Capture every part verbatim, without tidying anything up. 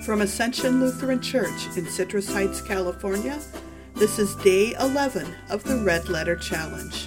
From Ascension Lutheran Church in Citrus Heights, California, this is day eleven of the Red Letter Challenge.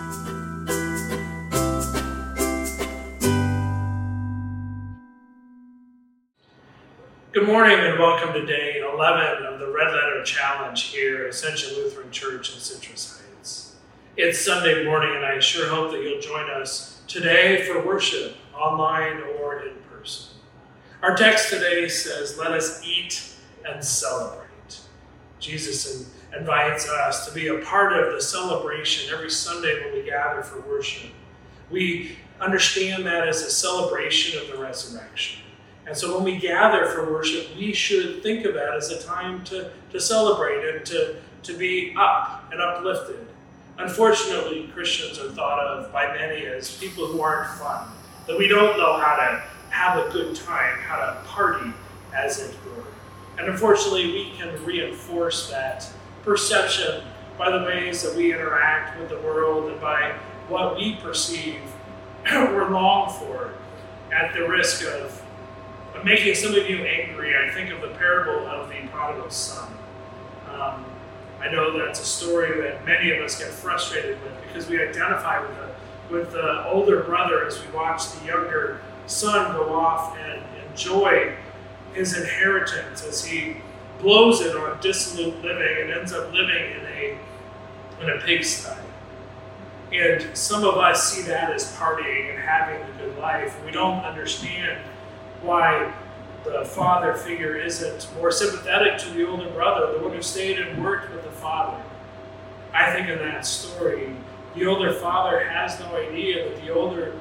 Good morning and welcome to day eleven of the Red Letter Challenge here at Ascension Lutheran Church in Citrus Heights. It's Sunday morning and I sure hope that you'll join us today for worship, online or in person. Our text today says, "Let us eat and celebrate." Jesus invites us to be a part of the celebration every Sunday when we gather for worship. We understand that as a celebration of the resurrection. And so when we gather for worship, we should think of that as a time to, to celebrate and to, to be up and uplifted. Unfortunately, Christians are thought of by many as people who aren't fun, that we don't know how to have a good time, how to party, as it were. And unfortunately, we can reinforce that perception by the ways that we interact with the world and by what we perceive or long for, at the risk of of making some of you angry. I think of the parable of the prodigal son. Um, I know that's a story that many of us get frustrated with because we identify with the, with the older brother as we watch the younger son go off and enjoy his inheritance as he blows it on dissolute living and ends up living in a, in a pigsty. And some of us see that as partying and having a good life. We don't understand why the father figure isn't more sympathetic to the older brother, the one who stayed and worked with the father. I think in that story, the older father has no idea that the older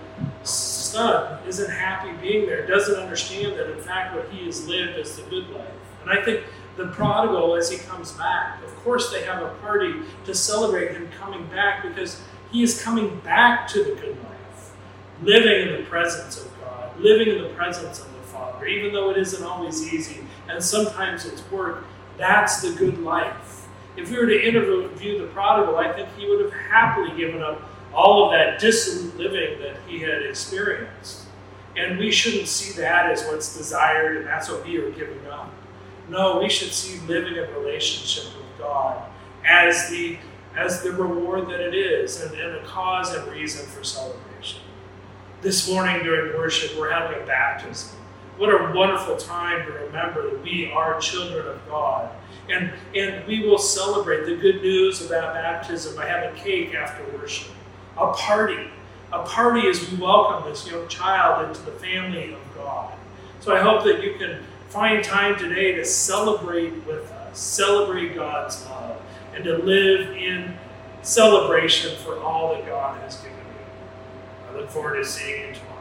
son isn't happy being there, doesn't understand that in fact what he has lived is the good life. And I think the prodigal, as he comes back, of course they have a party to celebrate him coming back because he is coming back to the good life, living in the presence of God, living in the presence of the Father, even though it isn't always easy, and sometimes it's work. That's the good life. If we were to interview the prodigal, I think he would have happily given up all of that dissolute living that he had experienced. And we shouldn't see that as what's desired and that's what we are giving up. No, we should see living in relationship with God as the, as the reward that it is and, and a cause and reason for celebration. This morning during worship, we're having a baptism. What a wonderful time to remember that we are children of God. And, and we will celebrate the good news of that baptism by having cake after worship. A party. A party as we welcome this young child into the family of God. So I hope that you can find time today to celebrate with us, celebrate God's love, and to live in celebration for all that God has given you. I look forward to seeing you tomorrow.